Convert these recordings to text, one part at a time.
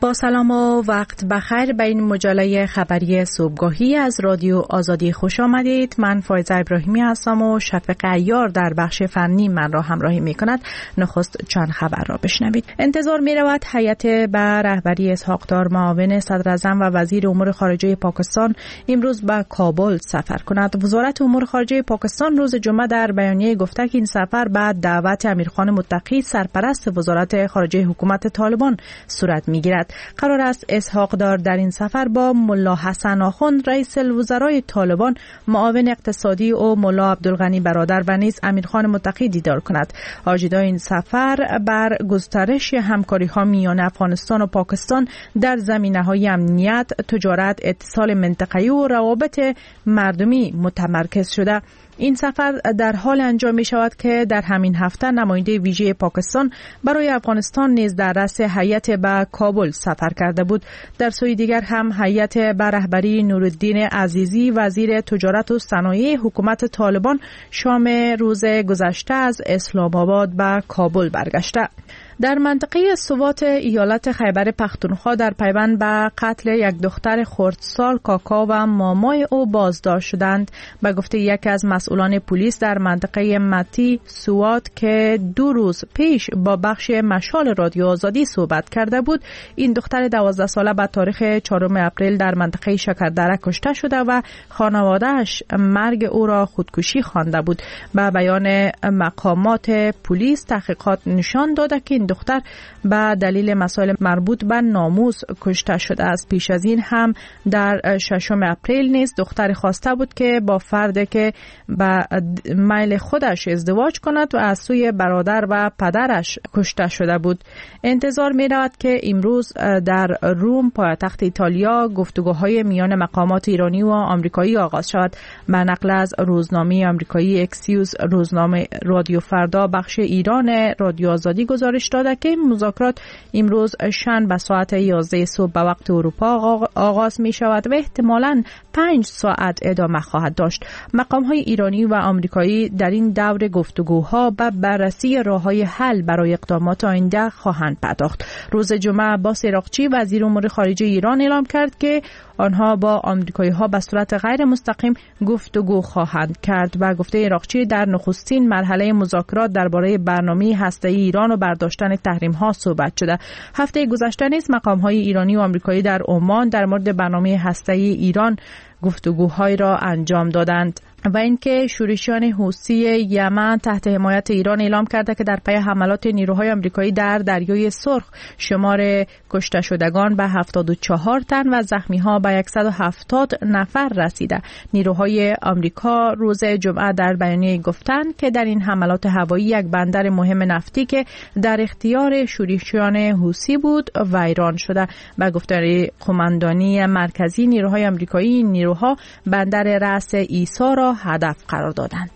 با سلام و وقت بخیر به این مجله خبری صبحگاهی از رادیو آزادی خوش آمدید. من فایزه ابراهیمی هستم و شفیق عیار در بخش فنی من را همراهی می کند. نخست چند خبر را بشنوید. انتظار می رود هیئت به رهبری اسحاق دار معاون صدر اعظم و وزیر امور خارجه پاکستان امروز به کابل سفر کند. وزارت امور خارجه پاکستان روز جمعه در بیانیه گفته که این سفر بعد دعوت امیرخان متقی سرپرست وزارت خارجه حکومت طالبان صورت می گیرد. قرار است اسحاق دار در این سفر با ملا حسن آخوند رئیس الوزرای طالبان، معاون اقتصادی و ملا عبدالغنی برادر و نیز امیرخان متقی دیدار کند. اجنده این سفر بر گسترش همکاری‌ها میان افغانستان و پاکستان در زمینه‌های امنیت، تجارت، اتصال منطقه‌ای و روابط مردمی متمرکز شده. این سفر در حال انجام می شود که در همین هفته نماینده ویژه پاکستان برای افغانستان نیز در رأس هیئت به کابل سفر کرده بود. در سوی دیگر هم هیئت به رهبری نورالدین عزیزی وزیر تجارت و صنایع حکومت طالبان شام روز گذشته از اسلام آباد به کابل برگشته. در منطقه سوات ایالت خیبر پختونخوا در پیوند به قتل یک دختر خردسال کاکا و مامای او بازداشت شدند. به گفته یکی از مسئولان پلیس در منطقه متی سوات که 2 روز پیش با بخش مشال رادیو آزادی صحبت کرده بود، این دختر 12 ساله به تاریخ 4 اپریل در منطقه شکردره کشته شده و خانواده‌اش مرگ او را خودکشی خوانده بود. به بیان مقامات پلیس تحقیقات نشان داده که این دختر به دلیل مسائل مربوط به ناموس کشته شده است. پیش از این هم در 6 اپریل نیز دختر خواسته بود که با فردی که به میل خودش ازدواج کند و از سوی برادر و پدرش کشته شده بود. انتظار می رود که امروز در روم پایتخت ایتالیا گفتگوهای میان مقامات ایرانی و آمریکایی آغاز شود. به نقل از روزنامه آمریکایی اکسیوس، روزنامه رادیو فردا بخش ایران رادیو آزادی گزارش داده که مذاکرات امروز شنبه ساعت 11 صبح به وقت اروپا آغاز می شود و احتمالاً 5 ساعت ادامه خواهد داشت. مقام‌های ایرانی و آمریکایی در این دور گفتگوها به بررسی راه‌های حل برای اقدامات آینده خواهند پرداخت. روز جمعه عباس عراقچی وزیر امور خارجه ایران اعلام کرد که آنها با آمریکایی‌ها به صورت غیر مستقیم گفتگو خواهند کرد. و گفته عراقچی در نخستین مرحله مذاکرات درباره برنامه هسته‌ای ایران و برداشتن تحریم‌ها صحبت شده. هفته گذشته نیز مقام‌های ایرانی و آمریکایی در عمان در مورد برنامه هسته‌ای ایران گفتگوهای را انجام دادند. و اینکه شورشیان حوثی یمن تحت حمایت ایران اعلام کرده که در پی حملات نیروهای آمریکایی در دریای سرخ شمار کشته شدگان به 74 تن و زخمی‌ها به 170 نفر رسیده. نیروهای آمریکا روز جمعه در بیانیه گفتند که در این حملات هوایی یک بندر مهم نفتی که در اختیار شورشیان حوثی بود ویران شده. به گفته قماندانی مرکزی نیروهای آمریکایی، نیروها بندر رأس عیسی را هدف قرار دادند.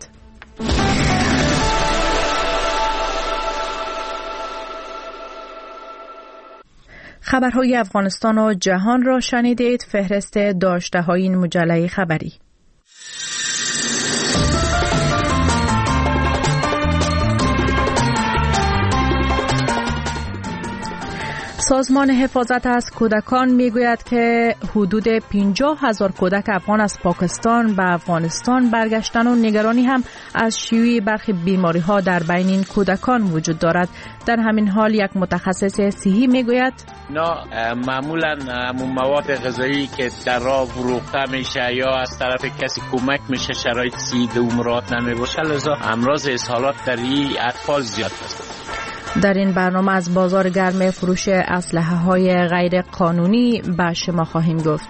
خبرهای افغانستان و جهان را شنیدید. فهرست داشته‌های این مجله خبری. سازمان حفاظت از کودکان میگوید که حدود 50,000 کودک افغان از پاکستان به افغانستان برگشتن و نگرانی هم از شیوع برخی بیماری‌ها در بین این کودکان وجود دارد. در همین حال یک متخصص صحی میگوید معمولاً مواد غذایی که در راه فروخته میشه یا از طرف کسی کمک میشه شرایط صحی مراعات نمیباشه، لذا امراض اسهالات در این اطفال زیاد است. در این برنامه از بازار گرم فروش اسلحه‌های غیر قانونی به شما خواهیم گفت.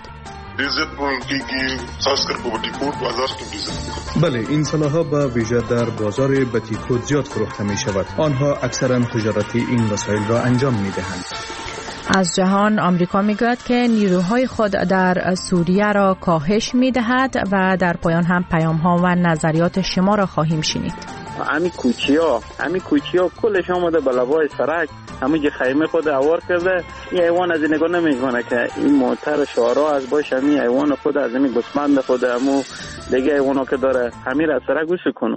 بله، این سلاح‌ها به ویژه در بازار بتیکوت زیاد فروخته می شود. آنها اکثرا تجارتی این وسایل را انجام می دهند. از جهان آمریکا میگوید که نیروهای خود در سوریه را کاهش می دهد و در پایان هم پیام‌ها و نظریات شما را خواهیم شنید. همین کوچیا کلش آمده بلوای سرک، همون خیمه خود اوار کرده. این حیوان از این نگاه نمیکنه که این موتر شعرها از باش همین حیوان خود از همین گوسفند خود همون دیگه حیوانا که داره همین را سرک گوش کنه.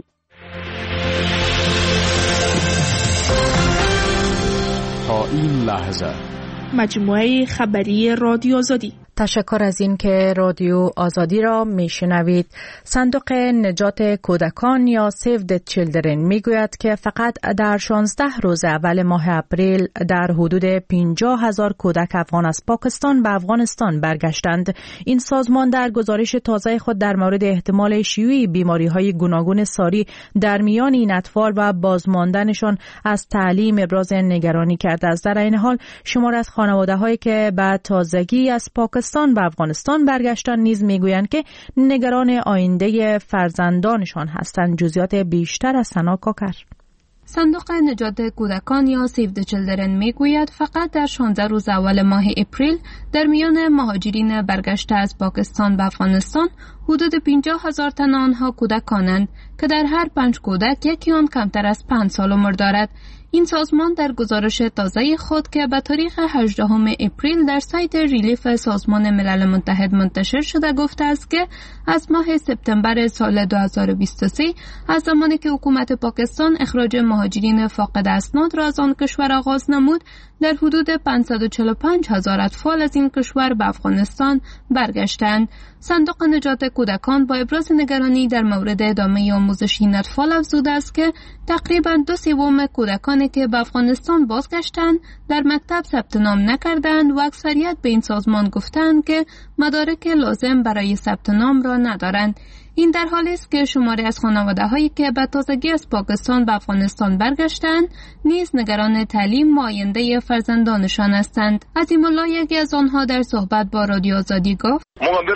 تا این لحظه مجموعه خبری رادیو آزادی. تشکر از این که رادیو آزادی را میشنوید. صندوق نجات کودکان یا Save the Children میگوید که فقط در 16 روز اول ماه اپریل در حدود 50,000 کودک افغان از پاکستان به افغانستان برگشتند. این سازمان در گزارش تازه خود در مورد احتمال شیوع بیماری‌های گوناگون ساری در میان این اطفال و بازماندنشان از تعلیم ابراز نگرانی کرده است. در این حال شمار از خانواده‌هایی که به تازگی از پاکستان به افغانستان برگشتن نیز میگویند که نگران آینده فرزندانشان هستند. جزئیات بیشتر از سنا کاکر. صندوق نجات کودکان یا Save the Children میگوید فقط در 16 روز اول ماه اپریل در میان مهاجرین برگشته از پاکستان به افغانستان حدود 50,000 تن آنها کودکانند که در هر 5 کودک یکی آن کمتر از 5 سال عمر دارد. این سازمان در گزارش تازه خود که به تاریخ 18 اپریل در سایت ریلیف سازمان ملل متحد منتشر شده گفته است که از ماه سپتامبر سال 2023 از زمانی که حکومت پاکستان اخراج مهاجرین فاقد اسناد را از آن کشور آغاز نمود در حدود 545,000 اطفال از این کشور به افغانستان برگشتند. صندوق نجات کودکان با ابراز نگرانی در مورد ادامه آموزش این اطفال افزوده است که تقریباً 2/3 کودکانی که به افغانستان بازگشتند در مکتب ثبت نام نکردند و اکثریت به این سازمان گفتند که مدارک لازم برای ثبت نام را ندارند. این در حالی است که شماری از خانواده‌هایی که به تازگی از پاکستان به افغانستان برگشتند نیز نگران تعلیم و آینده فرزندانشان هستند. عظیم الله یکی از آنها در صحبت با رادیو آزادی گفت: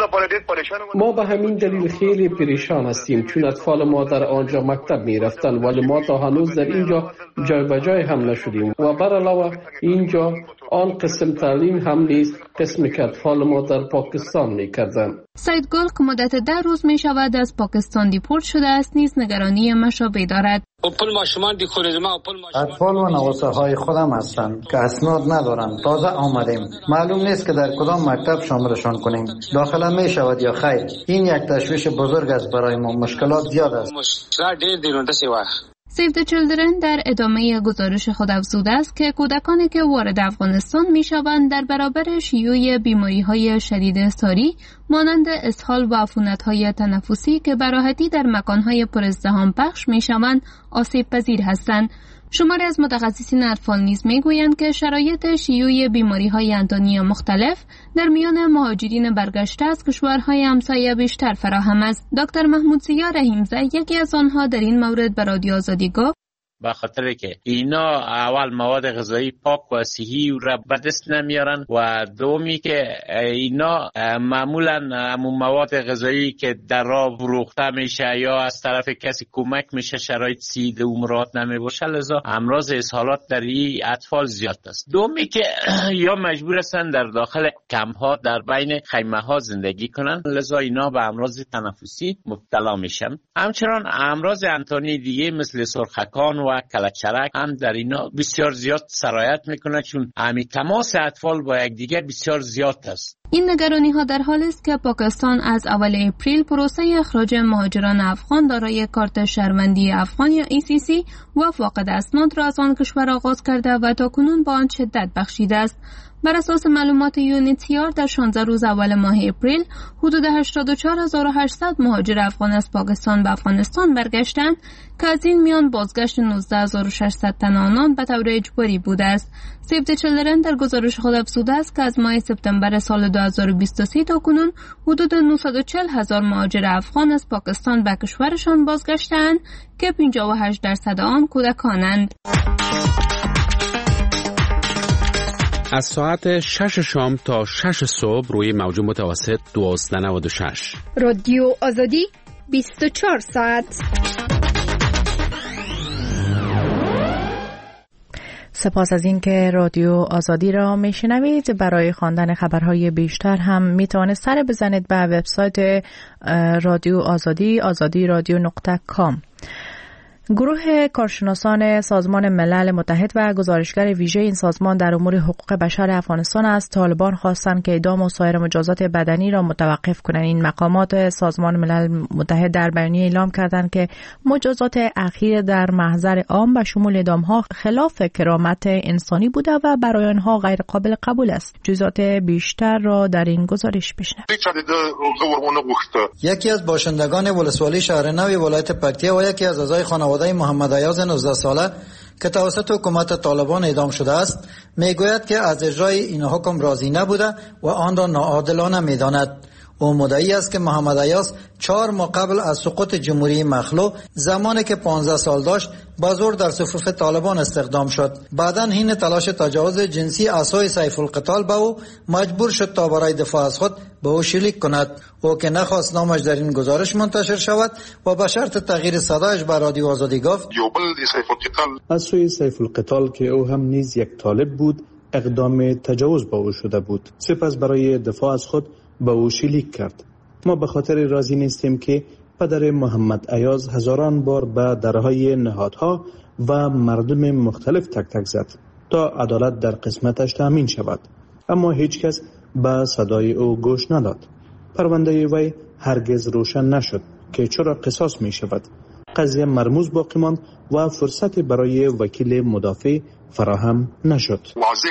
ما به همین دلیل خیلی پریشان هستیم چون اطفال ما در آنجا مکتب می رفتند ولی ما تا هنوز در اینجا جای به جای هم نشدیم و بر علاوه اینجا آن قسم تعلیم هم نیست قسمی که اطفال ما در پاکستان می کردند. سید گل که مدت 10 روز می شود از پاکستان دیپورت شده است نیز نگرانی مشابه دارد. اطفال و نواسه های خودم هستند که اسناد ندارند. تازه آمدیم. معلوم نیست که در کدام مکتب شاملشان کنیم. داخله می شود یا خیر. این یک تشویش بزرگ است برای ما. مشکلات زیاد است. Save the Children در ادامه گزارش خود افزوده است که کودکانی که وارد افغانستان می شوند در برابر شیوع بیماری‌های شدید ساری مانند اسهال و عفونت‌های تنفسی که به راحتی در مکان‌های پر ازدحام پخش می شوند آسیب پذیر هستند. شماری از متخصصین اطفال نیز میگویند که شرایط شیوع بیماری‌های انتانی مختلف در میان مهاجرین برگشته از کشورهای همسایه بیشتر فراهم است. دکتر محمود سیا رحیمزاده یکی از آنها در این مورد به رادیو آزادی گفت: به خاطر که اینا اول مواد غذایی پاک و صحی را به دست نمیارن و دومی که اینا معمولا همون مواد غذایی که در راه فروخته میشه یا از طرف کسی کمک میشه شرایط صحی و مراعات نمیباشه، لذا امراض اسهالات در این اطفال زیاد است. دومی که یا مجبور هستن در داخل کمپ ها در بین خیمه ها زندگی کنن، لذا اینا به امراض تنفسی مبتلا میشن. همچنان امراض انتانی دیگه مثل سرخکان و کلچرک هم در اینا بسیار زیاد سرایت میکنه چون همی تماس اطفال با یکدیگر بسیار زیاد است. این نگرانی ها در حالی است که پاکستان از اول اپریل پروسه اخراج مهاجران افغان دارای کارت شهروندی افغان یا ECC و فاقد اسناد را از آن کشور آغاز کرده و تاکنون با آن شدت بخشیده است. بر اساس معلومات UNHCR در 16 روز اول ماه اپریل حدود 84,800 مهاجر افغان از پاکستان به افغانستان برگشتند که از این میان بازگشت 19,600 تن آنان به طور اجباری بوده است. Save the Children در گزارش خود افزوده است که از ماه سپتامبر سال 2023 تا کنون حدود 940,000 مهاجر افغان از پاکستان به کشورشان بازگشتند که 58% آن کودکانند. از ساعت 6 شام تا 6 صبح روی موج متوسط 1296 رادیو آزادی 24 ساعت. سپاس از این که رادیو آزادی را میشنوید. برای خواندن خبرهای بیشتر هم میتوانید سر بزنید به وبسایت رادیو آزادی azadi.radio.com. گروه کارشناسان سازمان ملل متحد و گزارشگر ویژه این سازمان در امور حقوق بشر افغانستان از طالبان خواستند که اعدام و سایر مجازات بدنی را متوقف کنند. این مقامات سازمان ملل متحد در بیانیه اعلام کردند که مجازات اخیر در محضر عام به شمول اعدام‌ها خلاف کرامت انسانی بوده و برای آنها غیر قابل قبول است. جزئیات بیشتر را در این گزارش بشنوید. یکی از باشندگان ولسوالی شهر نو ولایت پکتیا و یکی از اعضای خانواده محمد ایاز 19 ساله که توسط حکومت طالبان اعدام شده است میگوید که از اجرای این حکم راضی نبوده و آن را ناعادلانه میداند. او مدعی است که محمد ایاز 4 ماه قبل از سقوط جمهوری مخلوع زمانی که 15 سال داشت با زور در صفوف طالبان استخدام شد. بعداً حین تلاش تجاوز جنسی عصای سیف القتال به او مجبور شد تا برای دفاع از خود به او شلیک کند. او که نخواست نامش در این گزارش منتشر شود و به شرط تغییر صدایش به رادیو آزادی گفت از سوی سیف القتال که او هم نیز یک طالب بود اقدام تجاوز با او شده بود. سپس برای دفاع از خود به او شلیک کرد. ما به خاطر راضی نیستیم که پدر محمد ایاز هزاران بار به درهای نهادها و مردم مختلف تک تک زد تا عدالت در قسمتش تامین شود، اما هیچ کس به صدای او گوش نداد. پرونده وی هرگز روشن نشد که چرا قصاص می شود. قضیه مرموز باقی ماند و فرصت برای وکیل مدافع فراهم نشد.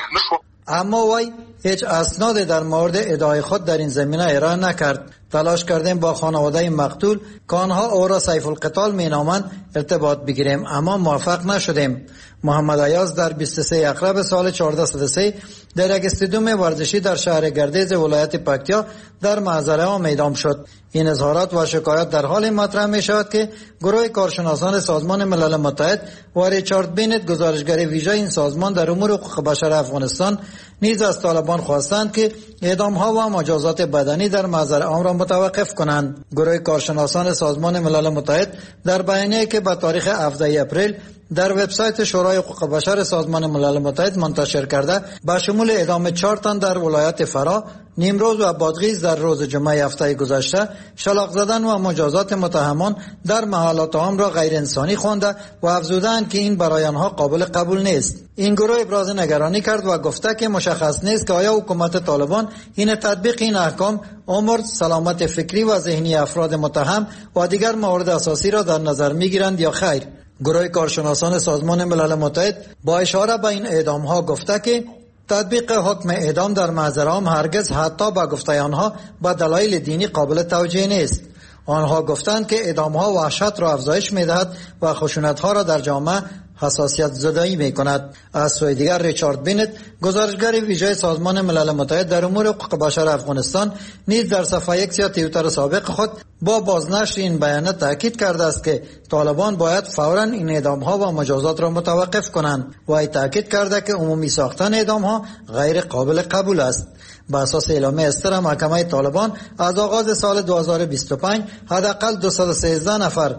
اما وی هیچ اسناد در مورد ادعای خود در این زمینه ارائه نکرد. تلاش کردیم با خانواده مقتول که آنها او را سیف القتال می نامند ارتباط بگیریم، اما موفق نشدیم. محمد ایاز در 23 اکتبر سال 1403 در یک استادیوم ورزشی در شهر گردیز ولایت پکتیا در محضر عام اعدام شد. این اظهارات و شکایات در حال مطرح می شود که گروه کارشناسان سازمان ملل متحد و ریچارد بینت گزارشگر ویژه این سازمان در امور حقوق بشر افغانستان نیز از طالبان خواستند که اعدام ها و مجازات بدنی در محضر عام را متوقف کنند. گروه کارشناسان سازمان ملل متحد در بیانیه‌ای که به تاریخ 17 اپریل در وبسایت شورای حقوق بشر سازمان ملل متحد منتشر کرده به شمول اعدام 4 تن در ولایت فرا، نیمروز و بادغیس در روز جمعه هفته گذشته، شلاق زدن و مجازات متهمان در محلات عام را غیر انسانی خوانده و افزودند که این برای آنها قابل قبول نیست. این گروه ابراز نگرانی کرد و گفته که مشخص نیست که آیا حکومت طالبان این تطبیق این احکام عمر، سلامت فکری و ذهنی افراد متهم و دیگر موارد اساسی را در نظر میگیرند یا خیر. گروه کارشناسان سازمان ملل متحد با اشاره به این اعدام ها گفته که تطبیق حکم اعدام در محضر عام هرگز حتی به گفته آنها به دلایل دینی قابل توجیه نیست. آنها گفتند که اعدام ها وحشت را افزایش می‌دهد و خشونت ها را در جامعه حساسیت زدایی می‌کند. از سوی دیگر ریچارد بینت گزارشگر ویژه سازمان ملل متحد در امور حقوق بشر افغانستان نیز در صفحه X یا توییتر سابق خود با بازنشر این بیانیه تاکید کرده است که طالبان باید فوراً این اعدام ها و مجازات را متوقف کنند و ای تاکید کرده که عمومی ساختن اعدام ها غیر قابل قبول است. بر اساس اعلامیه استر محکمه طالبان از آغاز سال 2025 حداقل 213 نفر،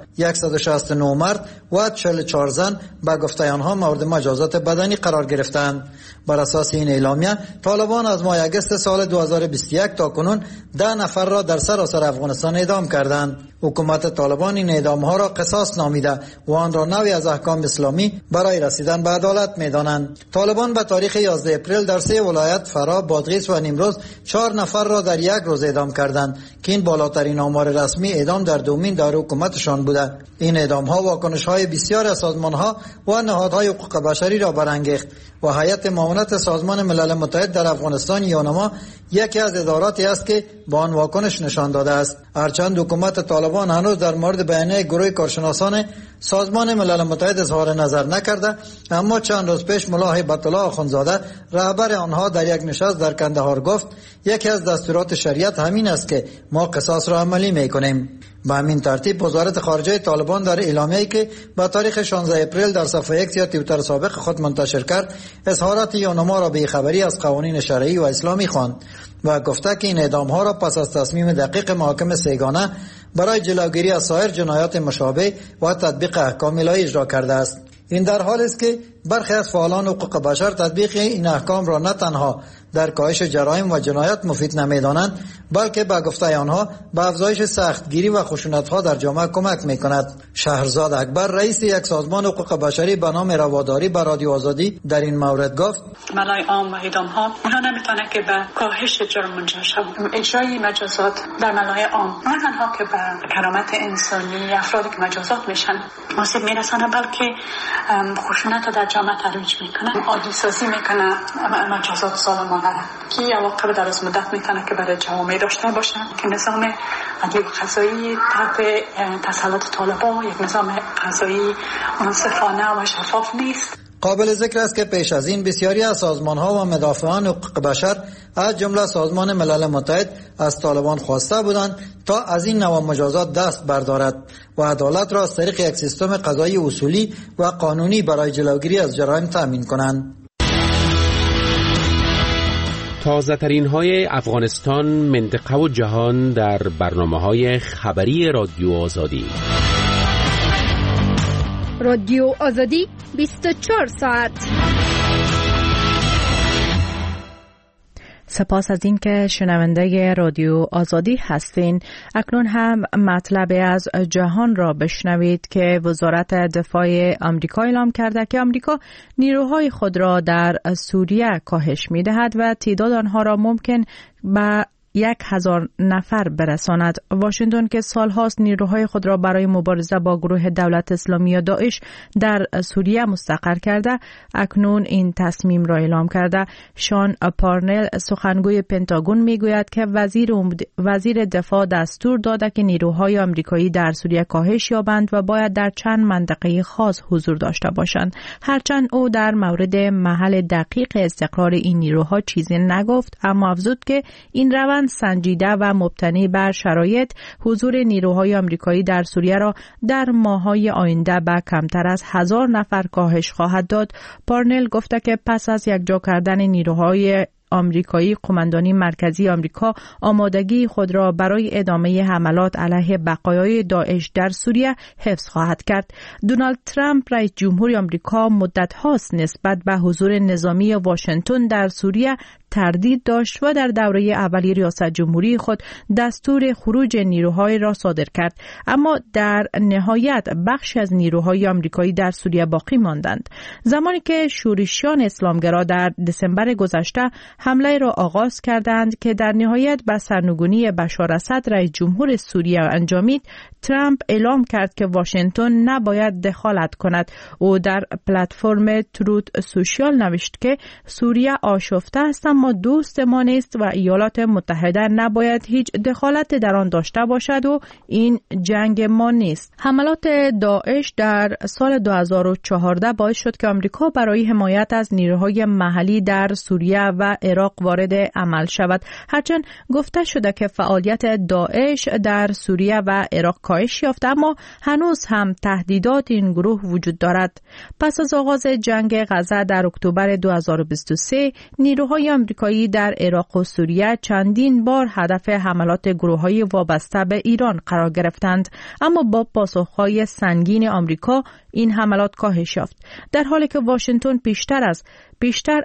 169 مرد و 44 زن به گفته آنها مورد مجازات بدنی قرار گرفتند. بر اساس این اعلامیه طالبان از ماه اگست سال 2021 تا کنون 10 نفر را در سراسر افغانستان اعدام کردند. حکومت طالبان این اعدام ها را قصاص نامیده و آن را نوعی از احکام اسلامی برای رسیدن به عدالت می‌دانند. طالبان به تاریخ 11 اپریل در 3 ولایت فرا، بادغیس و نیمروز 4 نفر را در یک روز اعدام کردند که این بالاترین آمار رسمی اعدام در دومین دوره حکومتشان بوده. این اعدام ها واکنش های بسیار از سازمان ها و نهادهای حقوق بشری را برانگیخت و هیئت معاونت سازمان ملل متحد در افغانستان یونما یکی از اداراتی است که با آن واکنش نشان داده است. هرچند حکومت طالبان هنوز در مورد بیانیه گروه کارشناسان سازمان ملل متحد اظهار نظر نکرده، اما چند روز پیش ملا هیبت الله آخوندزاده رهبر آنها در یک نشست در کندهار گفت یکی از دستورات شریعت همین است که ما قصاص را عملی میکنیم. به همین ترتیب وزارت خارجه طالبان در اعلامیه‌ای که با تاریخ 16 اپریل در صفحه X یا توییتر سابق خود منتشر کرد اظهارات یونما را به خبری از قوانین شرعی و اسلامی خواند و گفته که این اعدام ها را پس از تصمیم دقیق محاکم سه‌گانه برای جلوگیری از سایر جنایات مشابه و تطبیق احکام الهی اجرا کرده است. این در حالی است که برخی از فعالان حقوق بشر تطبیق این احکام را نه تنها در کاهش جرایم و جنایت مفید نمی‌دانند، بلکه به گفته آنها به افزایش سختگیری و خشونت‌ها در جامعه کمک می‌کند. شهرزاد اکبر رئیس یک سازمان حقوق بشری به نام رواداری به رادیو آزادی در این مورد گفت: ملای عام و اعدام‌ها اینا نمی‌تونه که به کاهش جرم منجر شود. اجرای مجازات در ملای عام نه تنها که به کرامت انسانی افرادی که مجازات میشن آسیب میرسانه، بلکه خشونت رو در جامعه ترویج میکنه، عادی سازی میکنه مجازات ظالمانه که عواقب دراز مدت میتونه که برای جوامع داشته باشه که نظام عدلی و قضایی تحت تسلط طالبان یک نظام قضایی منصفانه و شفاف نیست. قابل ذکر است که پیش از این بسیاری از سازمان‌ها و مدافعان حقوق بشر از جمله سازمان ملل متحد از طالبان خواسته بودند تا از این نوع مجازات دست بردارد و عدالت را از طریق یک سیستم قضایی اصولی و قانونی برای جلوگیری از جرایم تامین کنند. تازه ترین های افغانستان، منطقه و جهان در برنامه‌های خبری رادیو آزادی. رادیو آزادی 24 ساعت. سپاس از این که شنونده رادیو آزادی هستین. اکنون هم مطلب از جهان را بشنوید که وزارت دفاع آمریکا اعلام کرده که آمریکا نیروهای خود را در سوریه کاهش می‌دهد و تعداد آنها را ممکن به 1000 نفر برساند. واشنگتن که سالهاست نیروهای خود را برای مبارزه با گروه دولت اسلامی یا داعش در سوریه مستقر کرده، اکنون این تصمیم را اعلام کرده. شان پارنل سخنگوی پنتاگون میگوید که وزیر دفاع دستور داده که نیروهای آمریکایی در سوریه کاهش یابند و باید در چند منطقه خاص حضور داشته باشند. هرچند او در مورد محل دقیق استقرار این نیروها چیزی نگفت، اما افزود که این روند سنجیده و مبتنی بر شرایط حضور نیروهای آمریکایی در سوریه را در ماه‌های آینده به کمتر از 1000 نفر کاهش خواهد داد. پارنل گفته که پس از یکجا کردن نیروهای آمریکایی، قماندانی مرکزی آمریکا آمادگی خود را برای ادامه حملات علیه بقایای داعش در سوریه حفظ خواهد کرد. دونالد ترامپ رئیس جمهور آمریکا مدت هاست نسبت به حضور نظامی واشنگتن در سوریه تردید داشت و در دوره اولی ریاست جمهوری خود دستور خروج نیروهای را صادر کرد، اما در نهایت بخش از نیروهای آمریکایی در سوریه باقی ماندند. زمانی که شورشیان اسلامگرا در دسامبر گذشته حمله را آغاز کردند که در نهایت به سرنگونی بشار اسد رئیس جمهور سوریه انجامید، ترامپ اعلام کرد که واشنگتن نباید دخالت کند. او در پلتفرم تروت سوشیال نوشت که سوریه آشفته است اما دوست ما نیست و ایالات متحده نباید هیچ دخالت در آن داشته باشد و این جنگ ما نیست. حملات داعش در سال 2014 باعث شد که آمریکا برای حمایت از نیروهای محلی در سوریه و عراق وارد عمل شود. هرچند گفته شده که فعالیت داعش در سوریه و عراق کاهش یافته، اما هنوز هم تهدیدات این گروه وجود دارد. پس از آغاز جنگ غزه در اکتبر 2023 نیروهای آمریکایی در عراق و سوریه چندین بار هدف حملات گروه‌های وابسته به ایران قرار گرفتند، اما با پاسخ‌های سنگین آمریکا این حملات کاهش یافت. در حالی که واشنگتن بیشتر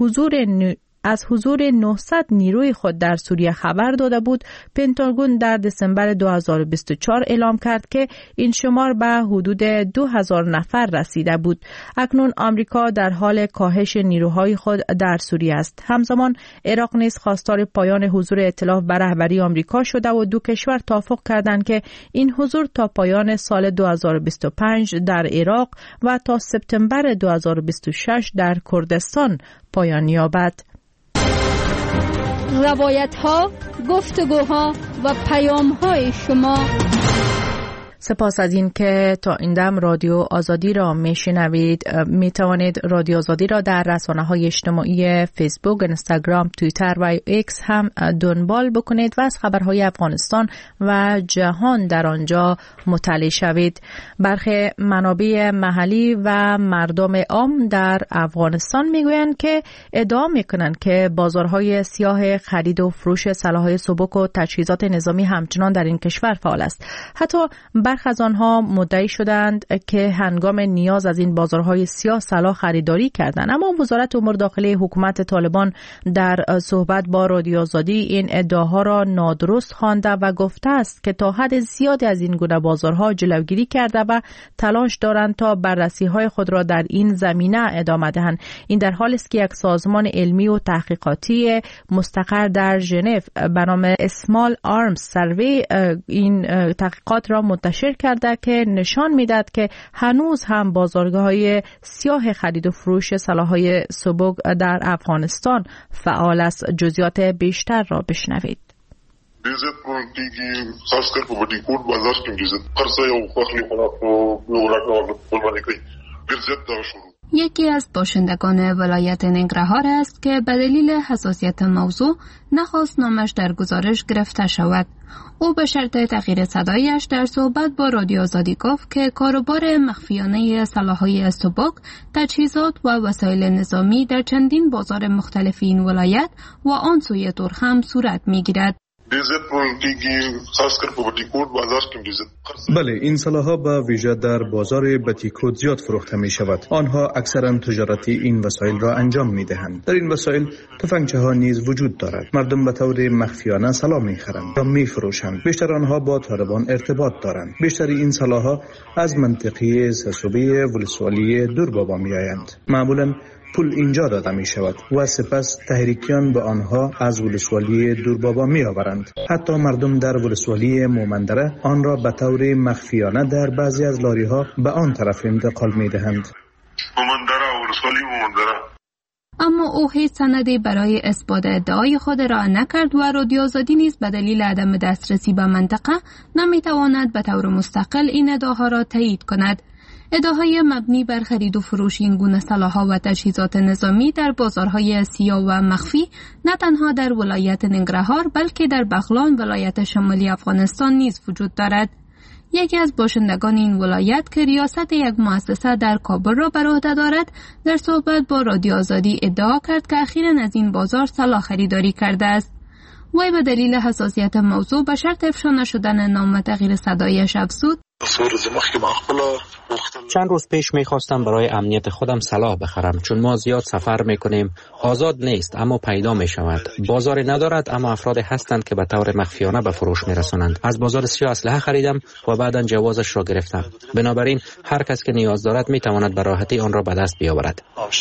از حضور 900 نیروی خود در سوریه خبر داده بود، پنتاگون در دسامبر 2024 اعلام کرد که این شمار به حدود 2000 نفر رسیده بود. اکنون آمریکا در حال کاهش نیروهای خود در سوریه است. همزمان عراق نیز خواستار پایان حضور ائتلاف به رهبری آمریکا شده و دو کشور توافق کردند که این حضور تا پایان سال 2025 در عراق و تا سپتامبر 2026 در کردستان پایان یابد. روایت‌ها، گفتگوها و پیام‌های شما. سپاس از این که تا این دم رادیو آزادی را میشنوید. می توانید رادیو آزادی را در رسانه‌های اجتماعی فیسبوک، اینستاگرام، توییتر و ایکس هم دنبال بکنید و از خبرهای افغانستان و جهان در آنجا مطلع شوید. برخی منابع محلی و مردم عام در افغانستان میگویند که ادعا میکنند که بازارهای سیاه خرید و فروش سلاح‌های سبک و تجهیزات نظامی همچنان در این کشور فعال است. حتی برخی از آنها مدعی شدند که هنگام نیاز از این بازارهای سیاه سلاح خریداری کردند. اما وزارت امور داخلی حکومت طالبان در صحبت با رادیو آزادی این ادعاها را نادرست خوانده و گفته است که تا حد زیادی از این گونه بازارها جلوگیری کرده و تلاش دارند تا بررسی‌های خود را در این زمینه ادامه دهند. این در حالی است که یک سازمان علمی و تحقیقاتی مستقر در ژنو به نام Small Arms Survey این تحقیقات را منتشر کرده که نشان می‌دهد که هنوز هم بازارهای سیاه خرید و فروش سلاح‌های سبک در افغانستان فعال است. جزئیات بیشتر را بشنوید. یکی از باشندگان ولایت ننگرهار است که به دلیل حساسیت موضوع نخواست نامش در گزارش گرفته شود. او به شرط تغییر صدایش در صحبت با رادیو آزادی گفت که کاروبار مخفیانه سلاح‌های سبک، تجهیزات و وسایل نظامی در چندین بازار مختلف این ولایت و آن سوی ترک هم صورت می‌گیرد. بله، این سلاح‌ها به ویژه در بازار بتیکوت زیاد فروخته می شود. آنها اکثرا تجارتی این وسایل را انجام می دهند. در این وسایل تفنگچه ها نیز وجود دارد. مردم به طور مخفیانه سلاح می خرند یا می فروشند. بیشتر آنها با طالبان ارتباط دارند. بیشتر این سلاح‌ها از منطقه سرسوبی ولسوالی دوربابا می آیند. معمولاً پول اینجا داده می شود و سپس تحریکیان به آنها از ولسوالی دوربابا می آورند. حتی مردم در ولسوالی مومندره آن را به طور مخفیانه در بعضی از لاری ها به آن طرف انتقال می دهند. اما او هیچ سندی برای اثبات ادعای خود را نکرد و رادیو آزادی نیز به دلیل عدم دسترسی به منطقه نمی تواند به طور مستقل این ادعاها را تایید کند. ادعاهای مبنی بر خرید و فروش این گونه سلاح‌ها و تجهیزات نظامی در بازارهای سیاه و مخفی نه تنها در ولایت ننگرهار بلکه در بغلان ولایت شمالی افغانستان نیز وجود دارد. یکی از باشندگان این ولایت که ریاست یک مؤسسه در کابل را بر عهده دارد در صحبت با رادیو آزادی ادعا کرد که اخیراً از این بازار سلاح خریداری کرده است. وی به دلیل حساسیت موضوع به شرط افشا نشدن نام تغییر صدایش افزود: چند روز پیش میخواستم برای امنیت خودم سلاح بخرم، چون ما زیاد سفر میکنیم. آزاد نیست اما پیدا میشود. بازار ندارد اما افراد هستند که به طور مخفیانه به فروش میرسانند. از بازار سیاه اسلحه خریدم و بعداً جوازش را گرفتم. بنابراین هر کس که نیاز دارد میتواند به راحتی آن را به دست بیاورد.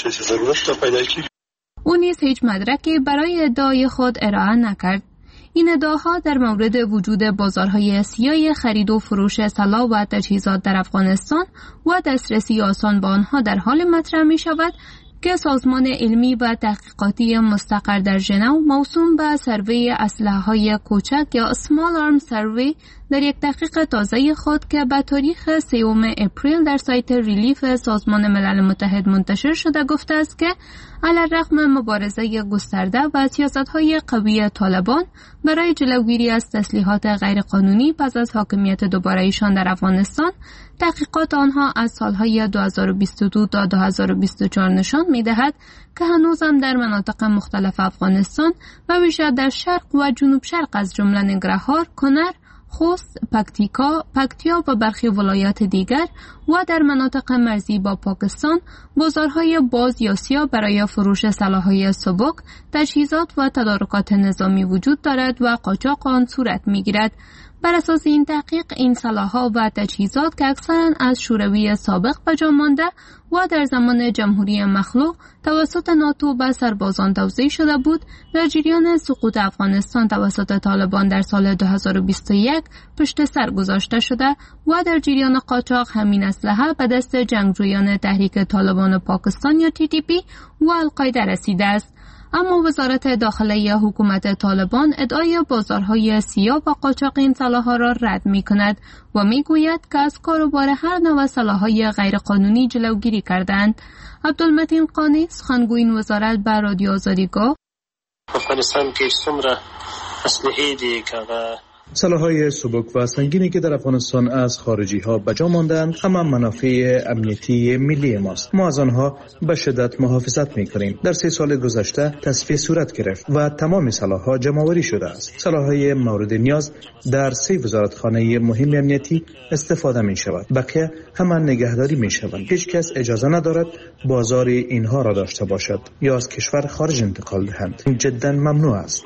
او نیز هیچ مدرکی برای ادعای خود ارائه نکرد. این ادعاها در مورد وجود بازارهای سیاه خرید و فروش سلاح و تجهیزات در افغانستان و دسترسی آسان به آنها در حال مطرح می شود که سازمان علمی و تحقیقاتی مستقر در ژنو موسوم به سروی اسلحه‌های کوچک یا Small Arms Survey در یک تحقیق تازه خود که به تاریخ 3 اپریل در سایت ریلیف سازمان ملل متحد منتشر شده گفته است که علیرغم مبارزه گسترده و سیاست‌های قوی طالبان برای جلوگیری از تسلیحات غیرقانونی پس از حاکمیت دوباره‌ایشان در افغانستان، تحقیقات آنها از سالهای 2022 تا 2024 نشان می‌دهد که هنوزم در مناطق مختلف افغانستان و ویژه در شرق و جنوب شرق از جمله ننگرهار، کنر، خوست، پکتیا و برخی ولایات دیگر و در مناطق مرزی با پاکستان بازارهای باز یا سیاه برای فروش سلاح‌های سبک، تجهیزات و تدارکات نظامی وجود دارد و قاچاق آن صورت می‌گیرد. بر اساس این تحقیق این سلاح‌ها و تجهیزات که اکثراً از شوروی سابق به جا مانده و در زمان جمهوری مخلوع توسط ناتو به سربازان توزیع شده بود، در جریان سقوط افغانستان توسط طالبان در سال 2021 پشت سر گذاشته شده و در جریان قاچاق همین اسلحه به دست جنگجویان تحریک طالبان پاکستان یا TTP و القاعده رسیده است. اما وزارت داخلی حکومت طالبان ادعای بازارهای سیاه و قاچاق این سلاح‌ها را رد می‌کند و می‌گوید که از کاروبار هر نوع سلاح‌های غیرقانونی جلوگیری کردند. عبدالمتین قانی سخنگوی این وزارت به رادیو آزادی گفت: افغانستان کې څومره اسلحې دي که سلاح‌های سبک و سنگینی که در افغانستان از خارجی‌ها به جا ماندند همه منافع امنیتی ملی ماست. ما از آنها به شدت محافظت می‌کنیم. در 3 سال گذشته تصفیه صورت گرفت و تمام سلاح‌ها جمع‌آوری شده است. سلاح‌های مورد نیاز در 3 وزارتخانه مهم امنیتی استفاده می‌شود. بقیه همه نگهداری می‌شوند. هیچ کس اجازه ندارد بازار اینها را داشته باشد یا از کشور خارج انتقال دهند. این جداً ممنوع است.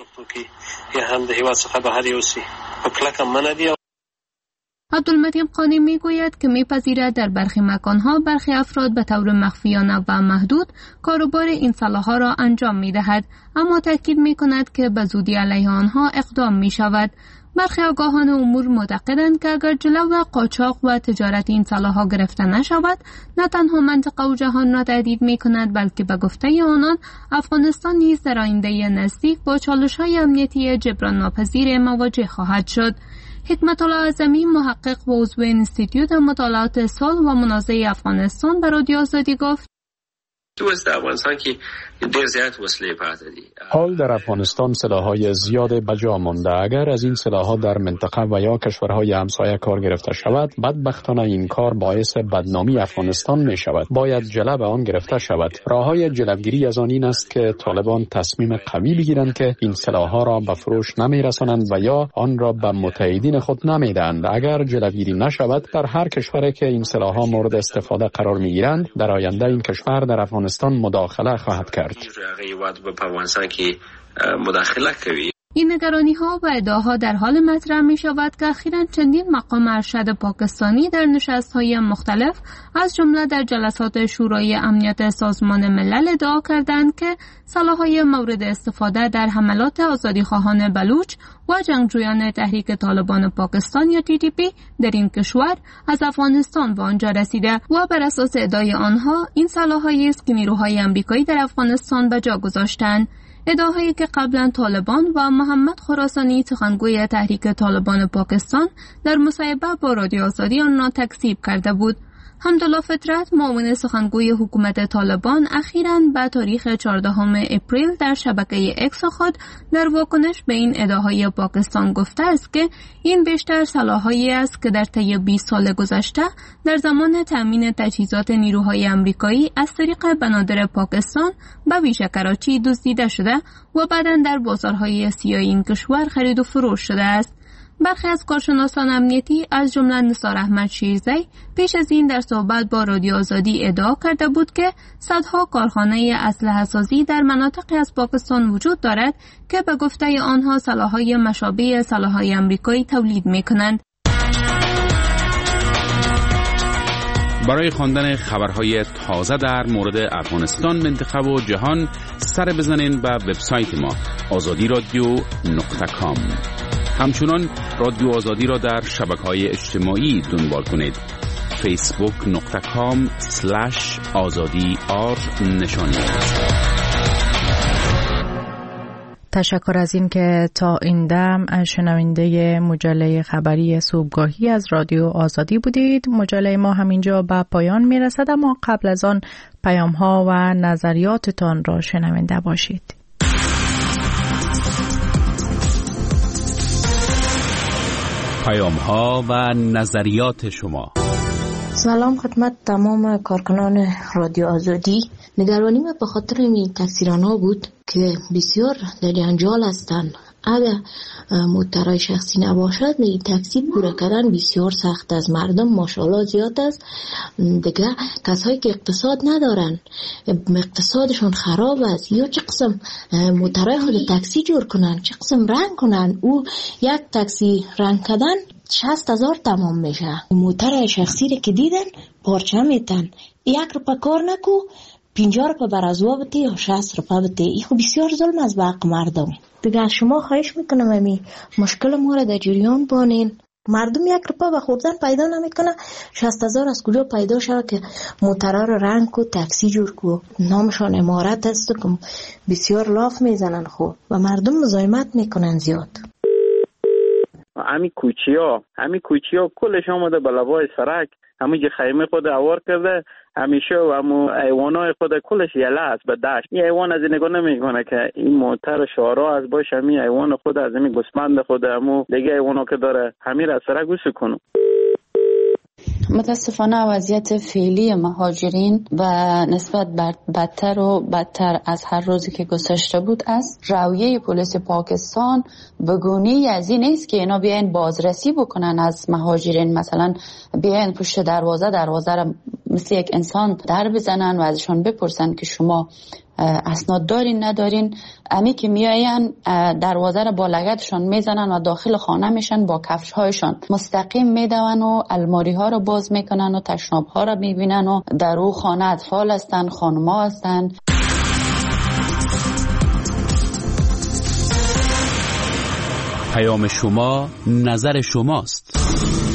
عبدالمتین قانی میگوید که میپذیرد در برخی مکانها برخی افراد به طور مخفیانه و محدود کاروبار این سلاح‌ها را انجام میدهد، اما تاکید میکند که به زودی علیه آنها اقدام میشود. برخی آگاهان امور معتقدند که اگر جلو قاچاق و تجارت این سلاح‌ها گرفته نشود، نه تنها منطقه و جهان را تهدید می‌کند، بلکه به گفته آنان افغانستان نیز در آینده نزدیک با چالش‌های امنیتی جبران ناپذیر مواجه خواهد شد. حکمت الله اعظمی، محقق و عضو انستیتیوت مطالعات صلح و منازعه افغانستان، به رادیو آزادی گفت: حال در افغانستان سلاح‌های زیاد به جا مانده. اگر از این سلاح‌ها در منطقه و یا کشورهای همسایه کار گرفته شود، بدبختانه این کار باعث بدنامی افغانستان می شود. باید جلب آن گرفته شود. راه‌های جلبگیری از آن این است که طالبان تصمیم قوی بگیرند که این سلاح‌ها را به فروش نمی‌رسانند و یا آن را به متحدین خود نمی‌دهند. اگر جلبگیری نشود، در هر کشوری که این سلاح‌ها مورد استفاده قرار می‌گیرند، در آینده این کشور در افغانستان مداخله خواهد کرد. این نگرانی‌ها و ادعاها در حال مطرح می‌شود که اخیراً چندین مقام ارشد پاکستانی در نشست‌های مختلف از جمله در جلسات شورای امنیت سازمان ملل ادعا کردند که سلاح‌های مورد استفاده در حملات آزادیخواهان بلوچ و جنگجویان تحریک طالبان پاکستان یا TTP در این کشور از افغانستان به آنجا رسیده و بر اساس ادعای آنها این سلاح‌هایی است که نیروهای آمریکایی در افغانستان به جا گذاشتند. ادعاهایی که قبلا طالبان و محمد خراسانی، سخنگوی تحریک طالبان پاکستان، در مصاحبه با رادیو آزادی آن را تکذیب کرده بود. حمدالله فطرت، معاون سخنگوی حکومت طالبان، اخیراً به تاریخ 14 اپریل در شبکه اکس خود در واکنش به این ادعاهای پاکستان گفته است که این بیشتر سلاح‌هایی است که در طی 20 سال گذشته در زمان تامین تجهیزات نیروهای آمریکایی از طریق بنادر پاکستان به ویژه کراچی دزدیده شده و بعداً در بازارهای سیاه این کشور خرید و فروش شده است. برخی از کارشناسان امنیتی از جمله نثار احمد شیرزی پیش از این در صحبت با رادیو آزادی ادعا کرده بود که صدها کارخانه اسلحه‌سازی در مناطقی از پاکستان وجود دارد که به گفته آنها سلاح‌های مشابه سلاح‌های آمریکایی تولید می‌کنند. برای خواندن خبرهای تازه در مورد افغانستان، منطقه و جهان سر بزنین به وبسایت ما azadiradio.com. همچنان رادیو آزادی را در شبکه‌های اجتماعی دنبال کنید. facebook.com/azadi_r تشکر از این که تا این دم شنونده مجله خبری صبحگاهی از رادیو آزادی بودید. مجله ما همینجا به پایان میرسد، اما قبل از آن پیام‌ها و نظریاتتان را شنونده باشید. پیام‌ها و نظریات شما. سلام خدمت تمام کارکنان رادیو آزادی. نگرانی من به خاطر این تقصیران‌ها بود که بسیار در جنجال هستند. اگر موترهای شخصی نباشد این تاکسی پوره کردن بسیار سخت است. مردم ماشاءالله زیاد است. دیگه کسایی که اقتصاد ندارن، اقتصادشون خراب است، یا چه قسم موترهای خود تاکسی جور کنن، چه قسم رنگ کنن. او یک تاکسی رنگ کردن 60,000 تمام میشه. موتر شخصی رو که دیدن پارچه میتن، 1 روپا کار نکو 50 روپا برازوا بده یا 60 روپا بده. این خب بسیار ظلم از حق مردم. دیگه از شما خواهش میکنم امی مشکل ما را در جریان بانین. مردم 1 روپا به خوردن پیدا نمیکنه، 60,000 از کجا پیدا شود که موترها رو رنگ کو تاکسی جور کو. نامشان امارت است که بسیار لاف میزنن خوب و مردم مزاحمت میکنن زیاد. همین کوچی ها کلش آمده به لبای سرک. همون خیمه خود اوار کرده، همیشه و همون ایوانای خود کلش یله است به دشت. این ایوان از این نگاه نمیکنه که این موتر شعرا از باش همین ایوان خود از این گوسفند خود همون دیگه ایوانا که داره همین را سره گوش کنه. متاسفانه وضعیت فعلی مهاجرین و نسبت بدتر و بدتر از هر روزی که گذشته بود است. رویه پلیس پاکستان بگونی از این نیست که اینا بیاین بازرسی بکنن از مهاجرین، مثلا بیاین پشت دروازه را مثل یک انسان در بزنن و ازشان بپرسن که شما اسناد دارین ندارین. امی که میاین دروازه را با لگدشان میزنن و داخل خانه میشن، با کفش هایشان مستقیم میدون و الماری ها را باز میکنن و تشناب ها را میبینن و در او خانه اطفال هستن، خانما هستن. پیام شما، نظر شماست.